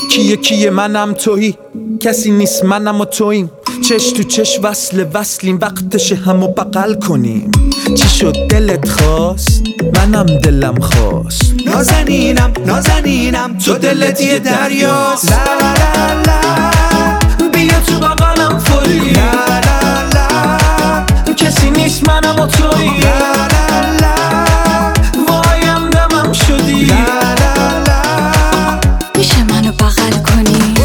کیه منم تویی، کسی نیست منم و توییم، چش تو چش وصلیم، وقتش همو بغل کنیم. چی شد دلت خواست؟ منم دلم خواست. نازنینم تو دلت یه دریاست. لا لا لا بیا تو بغلم فوری. لا لا لا کسی نیست منم و تویی. لا لا لا وایم دمم شدی. لا لا لا میشه منو بغل کنی؟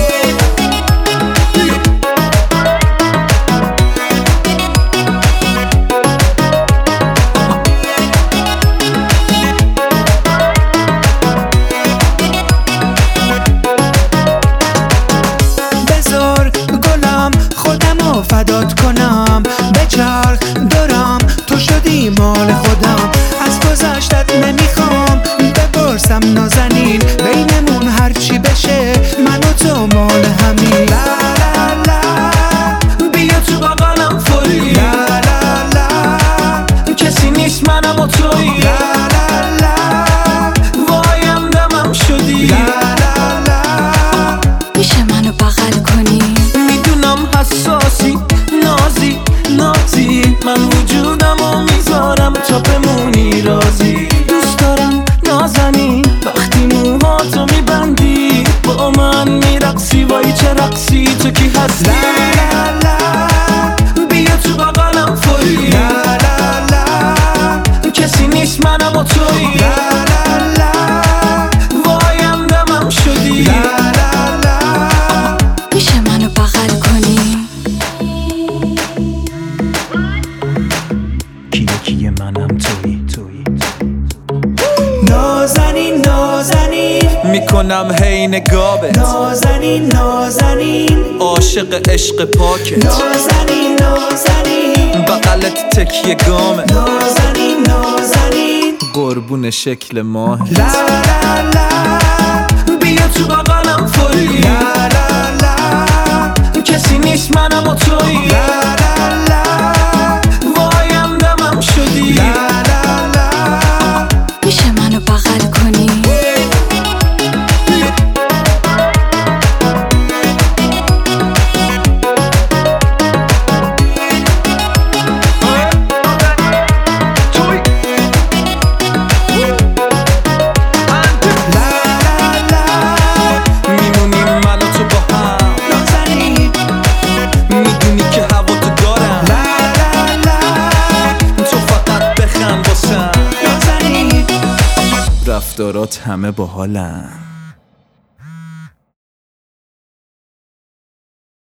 فدات کنم بچرخ دارم، تو شدی مال خودم، از گذشتت نمیخوام بپرسم نازنین، بینمون هرچی بشه من و تو مال همین. لا لا لا بیا تو بغلم فوری. لا لا لا کسی نیست منم و تویی. لا لا لا وایم دمم شدی. لا لا لا میشه منو بغل کنی؟ میدونم حساسی نازی من وجودمو میذارم تا بمونی راضی. دوست دارم نازنین وقتی موهاتو میبندی، با من میرقصی، وای چه رقصی، تو کی هستی؟ لا لا لا بیا تو بغلم فوری. لا لا لا کسی نیست منم و تویی. لا لا لا وایم دمم شدی. لا لا لا میشه منو بغل کنی؟ کیه منم تویی. نازنین میکنم هی نگابت، نازنین عاشق عشق پاکت، نازنین بغلت تکیه گامت، نازنین قربون شکل ماهت. لا لا لا بیا تو بغلم فوری. لا لا لا کسی نیست منم و تویی. لا لا لا وایم دمم شدی. لا لا لا میشه منو بغل کنی؟ رفتارات همه باحالن.